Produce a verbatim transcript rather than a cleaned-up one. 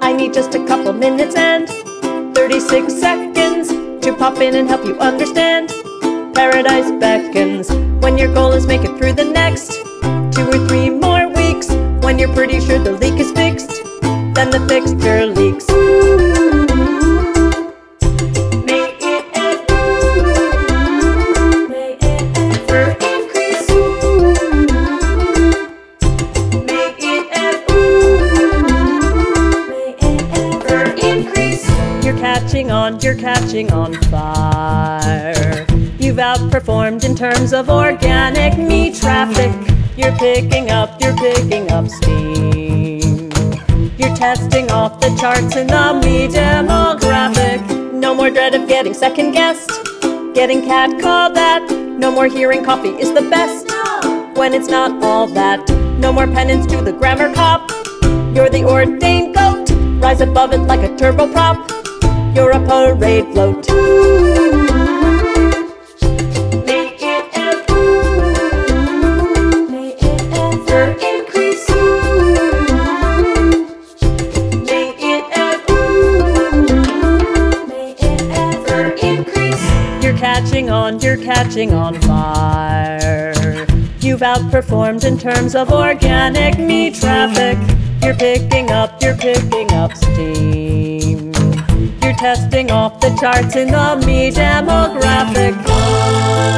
I need just a couple minutes and thirty-six seconds to pop in and help you understand. Paradise beckons when your goal is make it through the next two or three more weeks. When you're pretty sure the leak is fixed, then the fixture leaks. May it ever increase. May it ever increase. You're catching on, you're catching on fire. You've outperformed in terms of organic meat traffic. You're picking up, you're picking up steam. You're testing off the charts in the me demographic. No more dread of getting second guessed, getting catcalled at. No more hearing coffee is the best when it's not all that. No more penance to the grammar cop. You're the ordained goat. Rise above it like a turboprop. You're a parade float. You're catching on, you're catching on fire. You've outperformed in terms of organic meat traffic. You're picking up, you're picking up steam. You're testing off the charts in the me demographic.